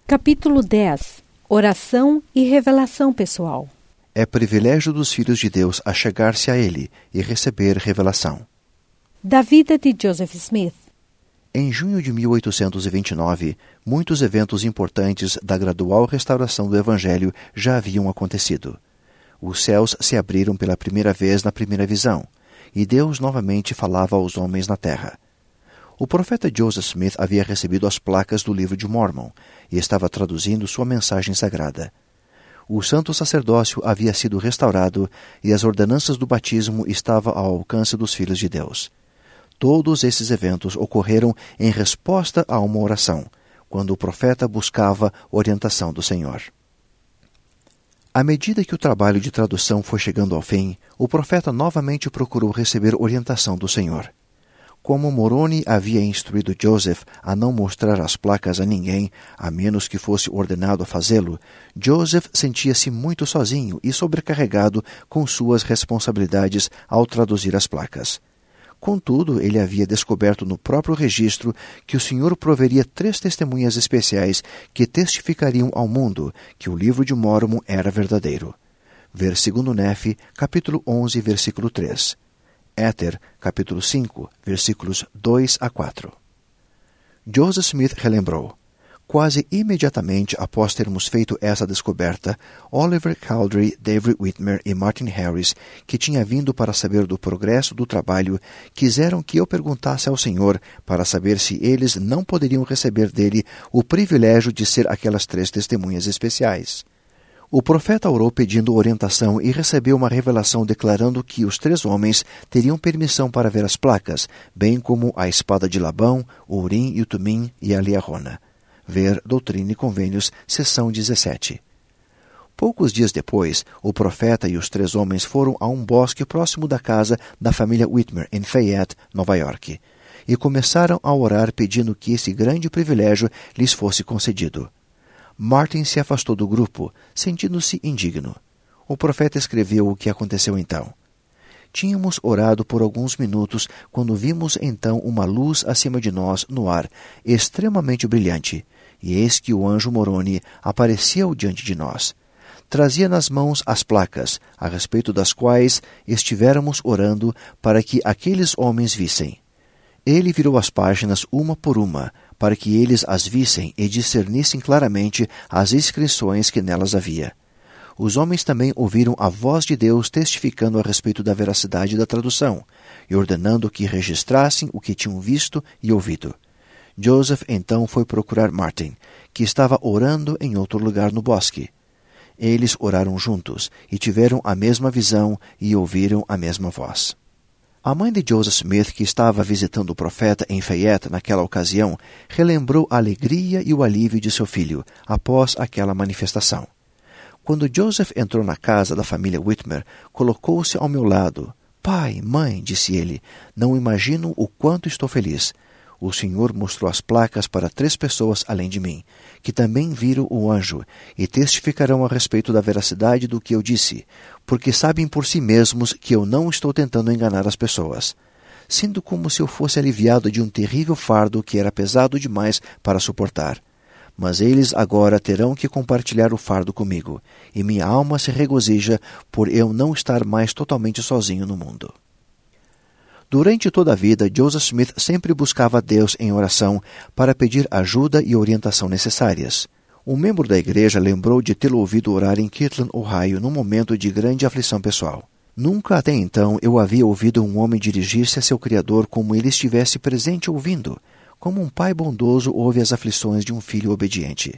Capítulo 10. Oração e revelação pessoal. É privilégio dos filhos de Deus achegar-se a Ele e receber revelação. Da vida de Joseph Smith. Em junho de 1829, muitos eventos importantes da gradual restauração do Evangelho já haviam acontecido. Os céus se abriram pela primeira vez na primeira visão, e Deus novamente falava aos homens na terra. O profeta Joseph Smith havia recebido as placas do livro de Mormon e estava traduzindo sua mensagem sagrada. O santo sacerdócio havia sido restaurado e as ordenanças do batismo estavam ao alcance dos filhos de Deus. Todos esses eventos ocorreram em resposta a uma oração, quando o profeta buscava orientação do Senhor. À medida que o trabalho de tradução foi chegando ao fim, o profeta novamente procurou receber orientação do Senhor. Como Moroni havia instruído Joseph a não mostrar as placas a ninguém, a menos que fosse ordenado a fazê-lo, Joseph sentia-se muito sozinho e sobrecarregado com suas responsabilidades ao traduzir as placas. Contudo, ele havia descoberto no próprio registro que o Senhor proveria 3 testemunhas especiais que testificariam ao mundo que o livro de Mormon era verdadeiro. Ver 2 Nefe, capítulo 11, versículo 3. Éter, capítulo 5, versículos 2 a 4. Joseph Smith relembrou: quase imediatamente após termos feito essa descoberta, Oliver Cowdery, David Whitmer e Martin Harris, que tinha vindo para saber do progresso do trabalho, quiseram que eu perguntasse ao Senhor para saber se eles não poderiam receber dele o privilégio de ser aquelas 3 testemunhas especiais. O profeta orou pedindo orientação e recebeu uma revelação declarando que os 3 homens teriam permissão para ver as placas, bem como a espada de Labão, o Urim e o Tumim e a Liarona. Ver Doutrina e Convênios, seção 17. Poucos dias depois, o profeta e os 3 homens foram a um bosque próximo da casa da família Whitmer, em Fayette, Nova York, e começaram a orar pedindo que esse grande privilégio lhes fosse concedido. Martin se afastou do grupo, sentindo-se indigno. O profeta escreveu o que aconteceu então. Tínhamos orado por alguns minutos quando vimos então uma luz acima de nós no ar, extremamente brilhante, e eis que o anjo Moroni apareceu diante de nós. Trazia nas mãos as placas, a respeito das quais estivéramos orando para que aqueles homens vissem. Ele virou as páginas uma por uma, para que eles as vissem e discernissem claramente as inscrições que nelas havia. Os homens também ouviram a voz de Deus testificando a respeito da veracidade da tradução e ordenando que registrassem o que tinham visto e ouvido. Joseph então foi procurar Martin, que estava orando em outro lugar no bosque. Eles oraram juntos e tiveram a mesma visão e ouviram a mesma voz. A mãe de Joseph Smith, que estava visitando o profeta em Fayette naquela ocasião, relembrou a alegria e o alívio de seu filho após aquela manifestação. Quando Joseph entrou na casa da família Whitmer, colocou-se ao meu lado. Pai, mãe, disse ele, não imagino o quanto estou feliz. O Senhor mostrou as placas para 3 pessoas além de mim, que também viram o anjo e testificarão a respeito da veracidade do que eu disse, porque sabem por si mesmos que eu não estou tentando enganar as pessoas. Sinto como se eu fosse aliviado de um terrível fardo que era pesado demais para suportar. Mas eles agora terão que compartilhar o fardo comigo, e minha alma se regozija por eu não estar mais totalmente sozinho no mundo. Durante toda a vida, Joseph Smith sempre buscava a Deus em oração para pedir ajuda e orientação necessárias. Um membro da igreja lembrou de tê-lo ouvido orar em Kirtland, Ohio, num momento de grande aflição pessoal. Nunca até então eu havia ouvido um homem dirigir-se a seu Criador como ele estivesse presente ouvindo, como um pai bondoso ouve as aflições de um filho obediente.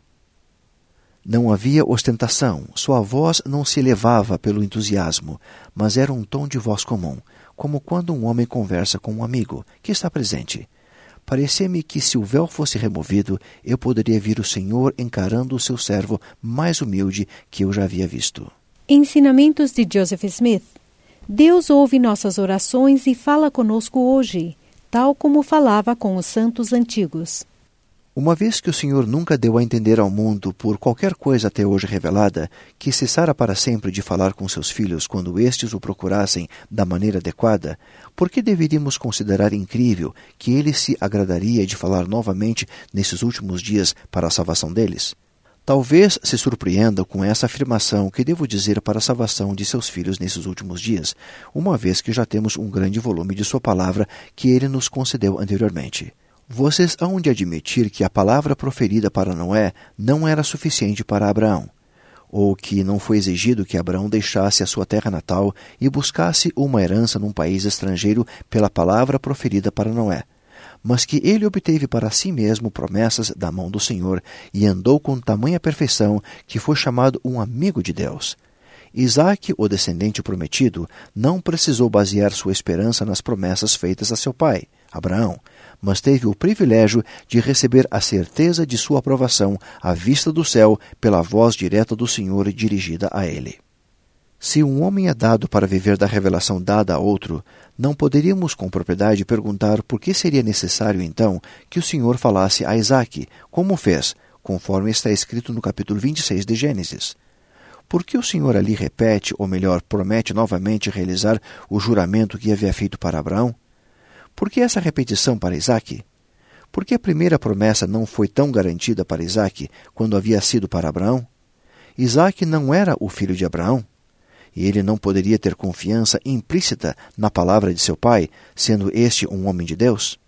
Não havia ostentação, sua voz não se elevava pelo entusiasmo, mas era um tom de voz comum, como quando um homem conversa com um amigo que está presente. Parecia-me que se o véu fosse removido, eu poderia ver o Senhor encarando o seu servo mais humilde que eu já havia visto. Ensinamentos de Joseph Smith. Deus ouve nossas orações e fala conosco hoje, tal como falava com os santos antigos. Uma vez que o Senhor nunca deu a entender ao mundo, por qualquer coisa até hoje revelada, que cessara para sempre de falar com seus filhos quando estes o procurassem da maneira adequada, por que deveríamos considerar incrível que ele se agradaria de falar novamente nesses últimos dias para a salvação deles? Talvez se surpreenda com essa afirmação que devo dizer para a salvação de seus filhos nesses últimos dias, uma vez que já temos um grande volume de sua palavra que ele nos concedeu anteriormente. Vocês hão de admitir que a palavra proferida para Noé não era suficiente para Abraão, ou que não foi exigido que Abraão deixasse a sua terra natal e buscasse uma herança num país estrangeiro pela palavra proferida para Noé, mas que ele obteve para si mesmo promessas da mão do Senhor e andou com tamanha perfeição que foi chamado um amigo de Deus. Isaque, o descendente prometido, não precisou basear sua esperança nas promessas feitas a seu pai, Abraão, mas teve o privilégio de receber a certeza de sua aprovação à vista do céu pela voz direta do Senhor dirigida a ele. Se um homem é dado para viver da revelação dada a outro, não poderíamos com propriedade perguntar por que seria necessário, então, que o Senhor falasse a Isaque, como fez, conforme está escrito no capítulo 26 de Gênesis. Por que o Senhor ali repete, ou melhor, promete novamente realizar o juramento que havia feito para Abraão? Por que essa repetição para Isaque? Por que a primeira promessa não foi tão garantida para Isaque quando havia sido para Abraão? Isaque não era o filho de Abraão? E ele não poderia ter confiança implícita na palavra de seu pai, sendo este um homem de Deus?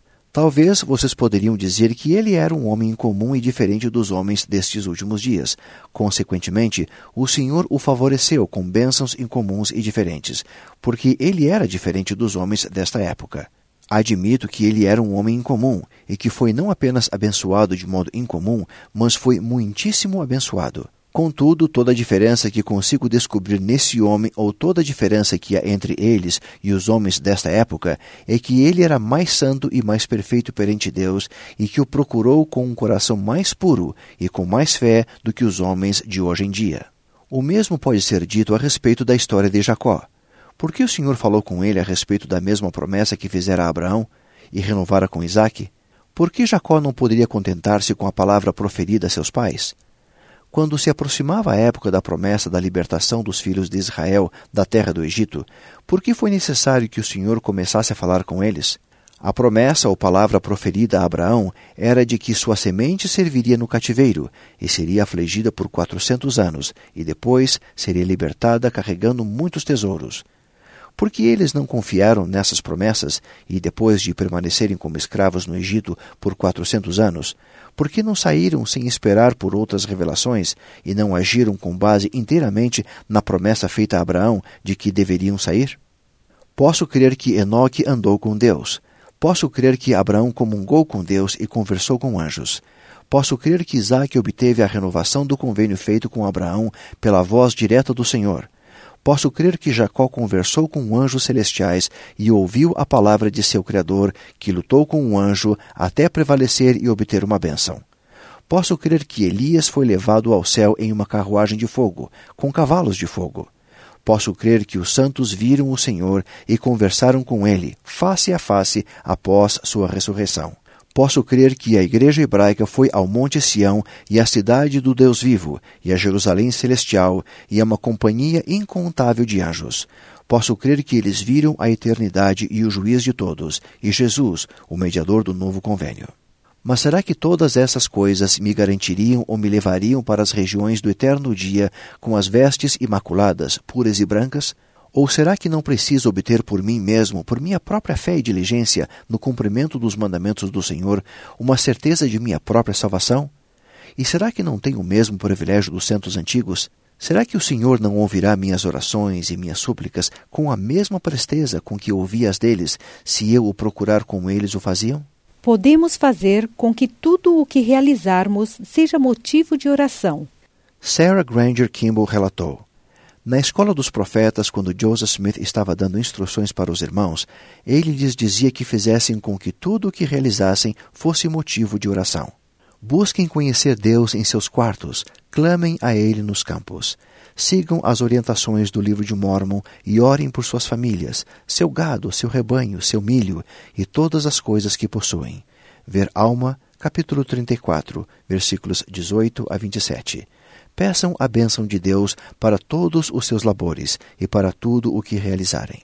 Talvez vocês poderiam dizer que ele era um homem incomum e diferente dos homens destes últimos dias. Consequentemente, o Senhor o favoreceu com bênçãos incomuns e diferentes, porque ele era diferente dos homens desta época. Admito que ele era um homem incomum e que foi não apenas abençoado de modo incomum, mas foi muitíssimo abençoado. Contudo, toda a diferença que consigo descobrir nesse homem, ou toda a diferença que há entre eles e os homens desta época, é que ele era mais santo e mais perfeito perante Deus e que o procurou com um coração mais puro e com mais fé do que os homens de hoje em dia. O mesmo pode ser dito a respeito da história de Jacó. Por que o Senhor falou com ele a respeito da mesma promessa que fizera a Abraão e renovara com Isaque? Por que Jacó não poderia contentar-se com a palavra proferida a seus pais? Quando se aproximava a época da promessa da libertação dos filhos de Israel da terra do Egito, por que foi necessário que o Senhor começasse a falar com eles? A promessa ou palavra proferida a Abraão era de que sua semente serviria no cativeiro e seria afligida por 400 anos, e depois seria libertada carregando muitos tesouros. Por que eles não confiaram nessas promessas e, depois de permanecerem como escravos no Egito por 400 anos, por que não saíram sem esperar por outras revelações e não agiram com base inteiramente na promessa feita a Abraão de que deveriam sair? Posso crer que Enoque andou com Deus. Posso crer que Abraão comungou com Deus e conversou com anjos. Posso crer que Isaque obteve a renovação do convênio feito com Abraão pela voz direta do Senhor. Posso crer que Jacó conversou com anjos celestiais e ouviu a palavra de seu Criador, que lutou com um anjo até prevalecer e obter uma bênção. Posso crer que Elias foi levado ao céu em uma carruagem de fogo, com cavalos de fogo. Posso crer que os santos viram o Senhor e conversaram com ele, face a face, após sua ressurreição. Posso crer que a igreja hebraica foi ao Monte Sião e à cidade do Deus vivo, e a Jerusalém celestial, e a uma companhia incontável de anjos. Posso crer que eles viram a eternidade e o juiz de todos, e Jesus, o mediador do novo convênio. Mas será que todas essas coisas me garantiriam ou me levariam para as regiões do eterno dia com as vestes imaculadas, puras e brancas? Ou será que não preciso obter por mim mesmo, por minha própria fé e diligência no cumprimento dos mandamentos do Senhor, uma certeza de minha própria salvação? E será que não tenho o mesmo privilégio dos santos antigos? Será que o Senhor não ouvirá minhas orações e minhas súplicas com a mesma presteza com que ouvia as deles, se eu o procurar como eles o faziam? Podemos fazer com que tudo o que realizarmos seja motivo de oração. Sarah Granger Kimball relatou: na escola dos profetas, quando Joseph Smith estava dando instruções para os irmãos, ele lhes dizia que fizessem com que tudo o que realizassem fosse motivo de oração. Busquem conhecer Deus em seus quartos, clamem a Ele nos campos. Sigam as orientações do livro de Mórmon e orem por suas famílias, seu gado, seu rebanho, seu milho e todas as coisas que possuem. Ver Alma, capítulo 34, versículos 18 a 27. Peçam a bênção de Deus para todos os seus labores e para tudo o que realizarem.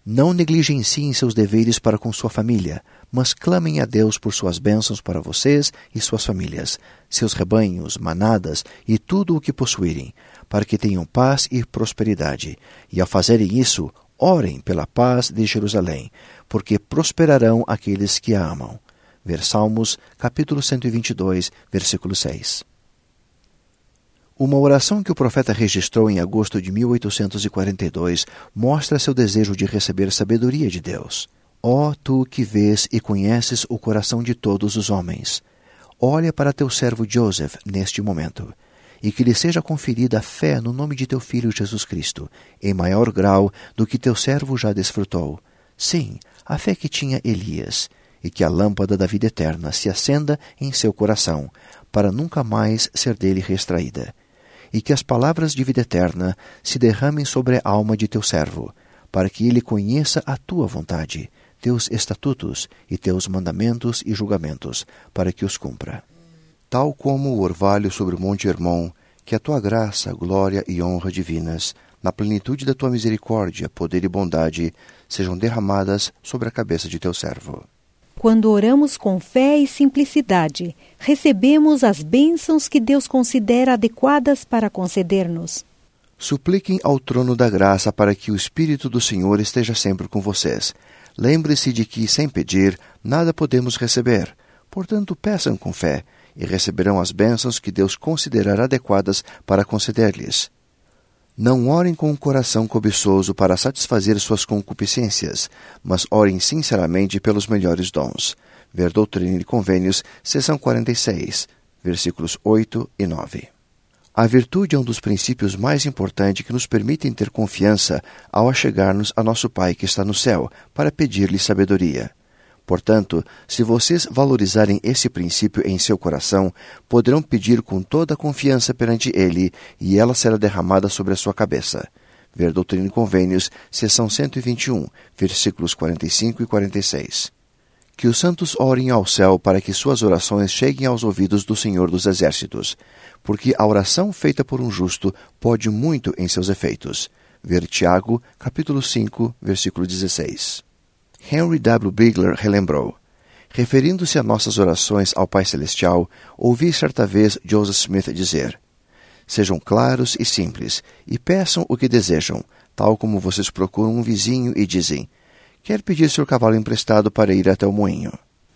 Não negligenciem seus deveres para com sua família, mas clamem a Deus por suas bênçãos para vocês e suas famílias, seus rebanhos, manadas e tudo o que possuírem, para que tenham paz e prosperidade. E ao fazerem isso, orem pela paz de Jerusalém, porque prosperarão aqueles que a amam. Ver Salmos, capítulo 122, versículo 6. Uma oração que o profeta registrou em agosto de 1842 mostra seu desejo de receber sabedoria de Deus. Ó tu que vês e conheces o coração de todos os homens, olha para teu servo Joseph neste momento, e que lhe seja conferida a fé no nome de teu Filho Jesus Cristo, em maior grau do que teu servo já desfrutou. Sim, a fé que tinha Elias, e que a lâmpada da vida eterna se acenda em seu coração, para nunca mais ser dele restraída. E que as palavras de vida eterna se derramem sobre a alma de teu servo, para que ele conheça a tua vontade, teus estatutos e teus mandamentos e julgamentos, para que os cumpra. Tal como o orvalho sobre o monte Hermon, que a tua graça, glória e honra divinas, na plenitude da tua misericórdia, poder e bondade, sejam derramadas sobre a cabeça de teu servo. Quando oramos com fé e simplicidade, recebemos as bênçãos que Deus considera adequadas para conceder-nos. Supliquem ao trono da graça para que o Espírito do Senhor esteja sempre com vocês. Lembre-se de que, sem pedir, nada podemos receber. Portanto, peçam com fé, e receberão as bênçãos que Deus considerará adequadas para conceder-lhes. Não orem com um coração cobiçoso para satisfazer suas concupiscências, mas orem sinceramente pelos melhores dons. Ver Doutrina e Convênios, seção 46, versículos 8 e 9. A virtude é um dos princípios mais importantes que nos permitem ter confiança ao achegar-nos a nosso Pai que está no céu, para pedir-lhe sabedoria. Portanto, se vocês valorizarem esse princípio em seu coração, poderão pedir com toda a confiança perante Ele, e ela será derramada sobre a sua cabeça. Ver Doutrina e Convênios, seção 121, versículos 45 e 46. Que os santos orem ao céu para que suas orações cheguem aos ouvidos do Senhor dos Exércitos, porque a oração feita por um justo pode muito em seus efeitos. Ver Tiago, capítulo 5, versículo 16. Henry W. Bigler relembrou: referindo-se a nossas orações ao Pai Celestial, ouvi certa vez Joseph Smith dizer: sejam claros e simples, e peçam o que desejam, tal como vocês procuram um vizinho e dizem: quer pedir seu cavalo emprestado para ir até o moinho.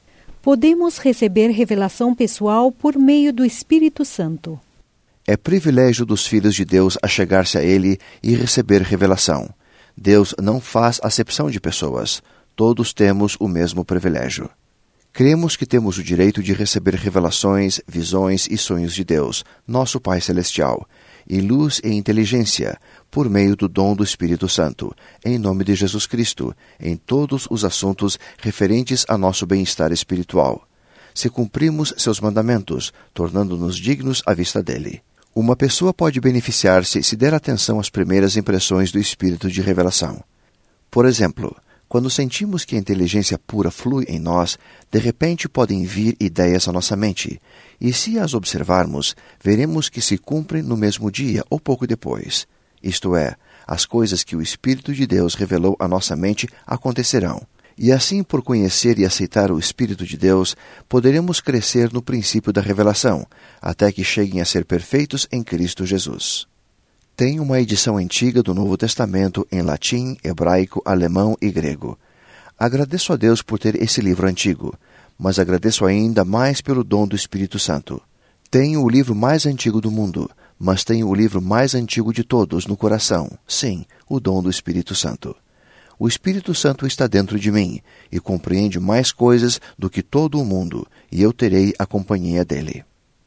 Podemos receber revelação pessoal por meio do Espírito Santo. É privilégio dos filhos de Deus achegar-se a Ele e receber revelação. Deus não faz acepção de pessoas. Todos temos o mesmo privilégio. Cremos que temos o direito de receber revelações, visões e sonhos de Deus, nosso Pai Celestial, e luz e inteligência, por meio do dom do Espírito Santo, em nome de Jesus Cristo, em todos os assuntos referentes a nosso bem-estar espiritual, se cumprimos seus mandamentos, tornando-nos dignos à vista dele. Uma pessoa pode beneficiar-se se der atenção às primeiras impressões do Espírito de revelação. Por exemplo, quando sentimos que a inteligência pura flui em nós, de repente podem vir ideias à nossa mente, e se as observarmos, veremos que se cumprem no mesmo dia ou pouco depois. Isto é, as coisas que o Espírito de Deus revelou à nossa mente acontecerão. E assim, por conhecer e aceitar o Espírito de Deus, poderemos crescer no princípio da revelação, até que cheguem a ser perfeitos em Cristo Jesus. Tem uma edição antiga do Novo Testamento em latim, hebraico, alemão e grego. Agradeço a Deus por ter esse livro antigo, mas agradeço ainda mais pelo dom do Espírito Santo. Tenho o livro mais antigo do mundo, mas tenho o livro mais antigo de todos no coração, sim, o dom do Espírito Santo. O Espírito Santo está dentro de mim e compreende mais coisas do que todo o mundo, e eu terei a companhia dele.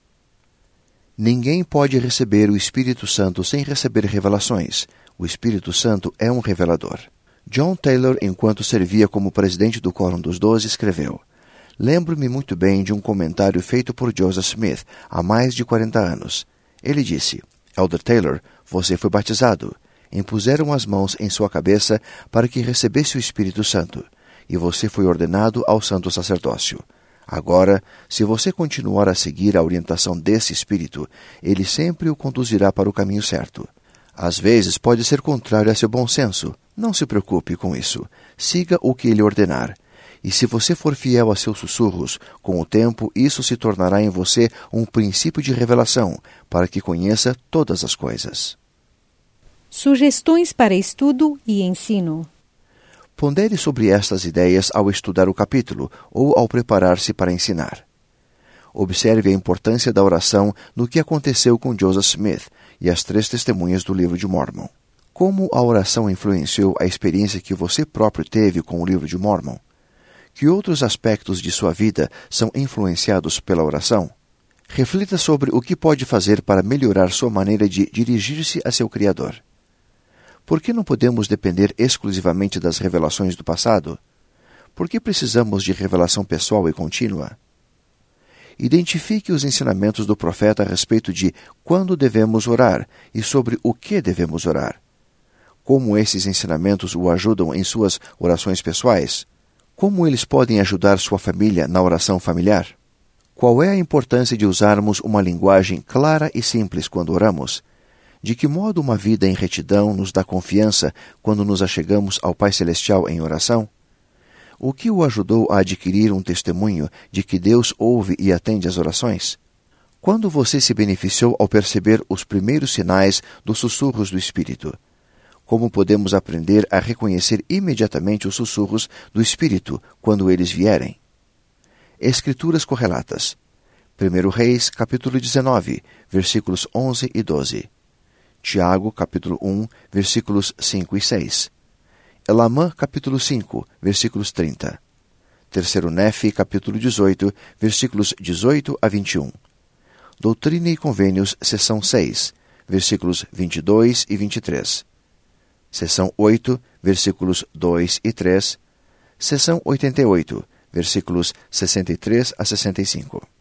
Ninguém pode receber o Espírito Santo sem receber revelações. O Espírito Santo é um revelador. John Taylor, enquanto servia como presidente do Quórum dos 12, escreveu: lembro-me muito bem de um comentário feito por Joseph Smith há mais de 40 anos. Ele disse: Elder Taylor, você foi batizado. Impuseram as mãos em sua cabeça para que recebesse o Espírito Santo, e você foi ordenado ao santo sacerdócio. Agora, se você continuar a seguir a orientação desse Espírito, ele sempre o conduzirá para o caminho certo. Às vezes pode ser contrário a seu bom senso, Não se preocupe com isso. Siga o que ele ordenar. E se você for fiel a seus sussurros, com o tempo isso se tornará em você um princípio de revelação, para que conheça todas as coisas. Sugestões para estudo e ensino. Pondere sobre estas ideias ao estudar o capítulo ou ao preparar-se para ensinar. Observe a importância da oração no que aconteceu com Joseph Smith e as 3 testemunhas do livro de Mormon. Como a oração influenciou a experiência que você próprio teve com o livro de Mormon? Que outros aspectos de sua vida são influenciados pela oração? Reflita sobre o que pode fazer para melhorar sua maneira de dirigir-se a seu Criador. Por que não podemos depender exclusivamente das revelações do passado? Por que precisamos de revelação pessoal e contínua? Identifique os ensinamentos do profeta a respeito de quando devemos orar e sobre o que devemos orar. Como esses ensinamentos o ajudam em suas orações pessoais? Como eles podem ajudar sua família na oração familiar? Qual é a importância de usarmos uma linguagem clara e simples quando oramos? De que modo uma vida em retidão nos dá confiança quando nos achegamos ao Pai Celestial em oração? O que o ajudou a adquirir um testemunho de que Deus ouve e atende às orações? Quando você se beneficiou ao perceber os primeiros sinais dos sussurros do Espírito? Como podemos aprender a reconhecer imediatamente os sussurros do Espírito quando eles vierem? Escrituras correlatas. 1 Reis, capítulo 19, versículos 11 e 12. Tiago, capítulo 1, versículos 5 e 6. Elamã, capítulo 5, versículos 30. 3 Nefe, capítulo 18, versículos 18 a 21. Doutrina e Convênios, seção 6, versículos 22 e 23. Seção 8, versículos 2 e 3. Seção 88, versículos 63 a 65.